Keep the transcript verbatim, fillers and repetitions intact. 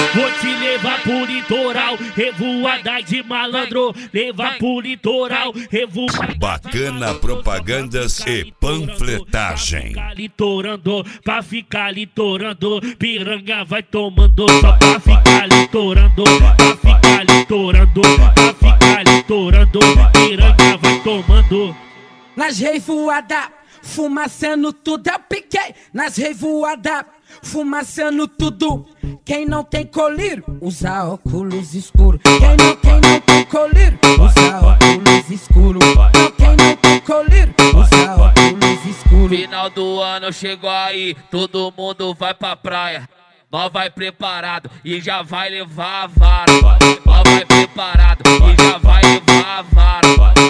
Vou te levar pro litoral, revoada de malandro. Levar pro litoral, revoada. Bacana Propagandas e Panfletagem. Pra ficar litorando, pra ficar litorando. Piranha vai tomando, só pra ficar litorando. Pra ficar litorando, pra ficar litorando. Piranha vai tomando. Nas revoada, fumaçando tudo, eu piquei. Nas revoada, fumaçando tudo. Quem não tem colírio, usa óculos escuros. Quem não, quem não tem colírio, usa óculos escuros. Não, quem não tem colírio, usa óculos escuros. Final do ano chegou aí, todo mundo vai pra praia. Nós vai preparado e já vai levar a vara. Nós vai preparado e já vai levar a vara.